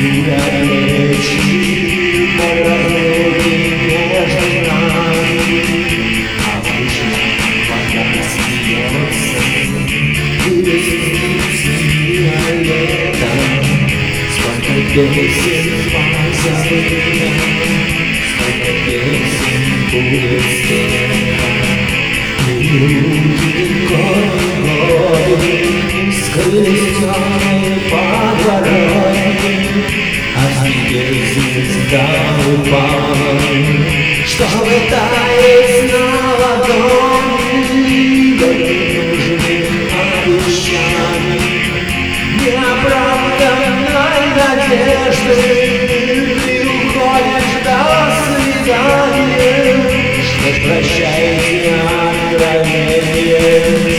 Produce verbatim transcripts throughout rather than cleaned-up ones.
Плечи подразнули между нами, обычно вода смеется, и снится лето. Сколько песен позабыто, сколько песен будет спето. Люди годы скрылись в темной подворотне, а теперь звезда упала, чтобы таять на ладони. Только нужны обещания неоправданной надежды. Ты уходишь до свидания, что прощайте откровение.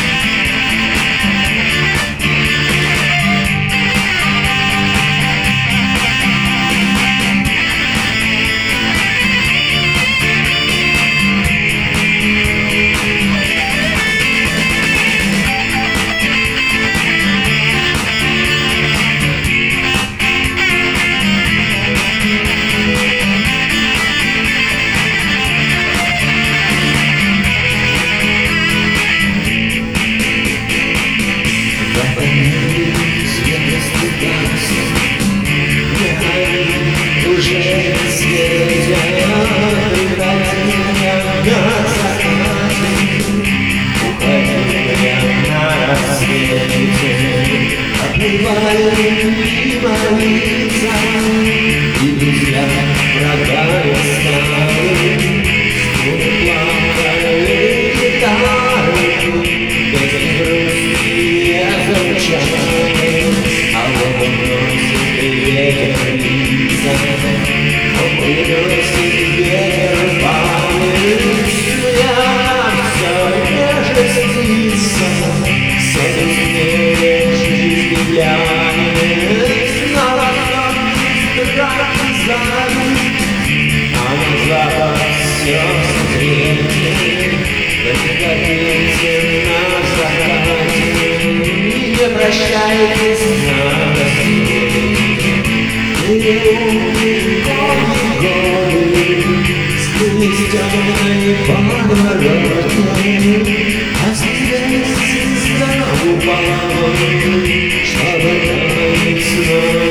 Уже светят, превратил меня на закате, уходил я на рассвете, отплываю мимо лица, и друзья врага стали, струны плакали гитары, песни грустные звучали, а вот он носит ветер лица. Он выбросит ветер память, я все не жестится, все теснее жизни глянет, снова драк сзади, а на запад все светит, дождите на закате, не прощайтесь на рассвете. Сквозь темной подворотни, а здесь звезда упала, чтобы таять снова.